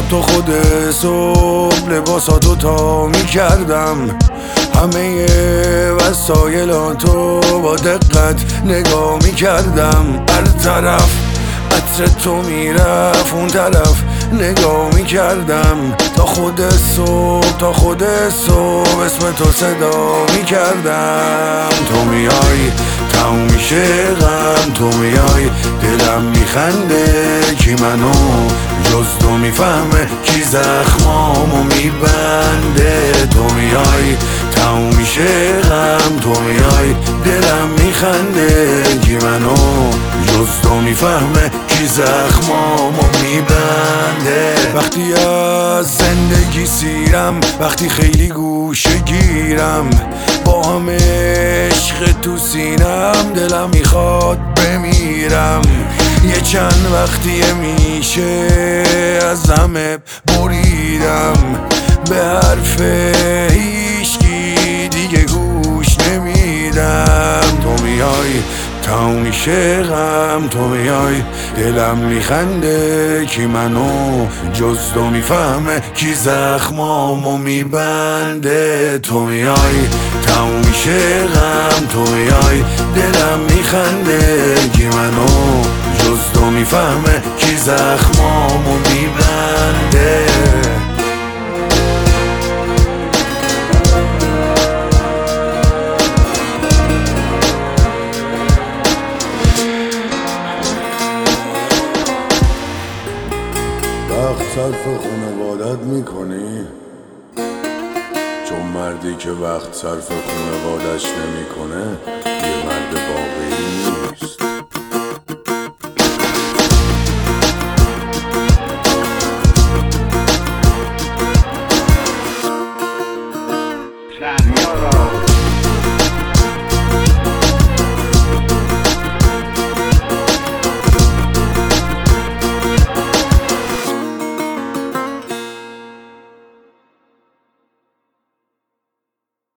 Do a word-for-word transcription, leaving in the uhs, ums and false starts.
شب تا خود صبح لباساتو تا میکردم، همه وسایلاتو با دقت نگاه میکردم. هر طرف عطر تو میرفت، اون طرف نگاه میکردم. تا خود صبح تا خود صبح اسم تو صدا میکردم. تو میای تموم میشه غم، تو میای دلم میخنده. کی منو جز تو میفهمه، کی زخمامو میبنده. تو میای تموم میشه غم، تو میای دلم میخنده. کی منو جز تو میفهمه، کی زخمامو میبنده. وقتی از زندگی سیرم، وقتی خیلی گوشه گیرم، با همه عشق تو سینم، دلم میخواد بمیرم. یه چند وقتیه میشه از همه بریدم، به حرف هیچکی دیگه گوش نمیدم. تو میای تموم میشه غم، تو میای دلم میخنده. کی منو جز تو میفهمه، کی زخمامو میبنده. تو میای تموم میشه غم، تو میای دلم میخنده. کی منو جز تو میفهمه، کی زخمامو میبنده. وقت صرف خانوادت میکنی؟ چون مردی که وقت صرف خانوادش نمیکنه یه مرد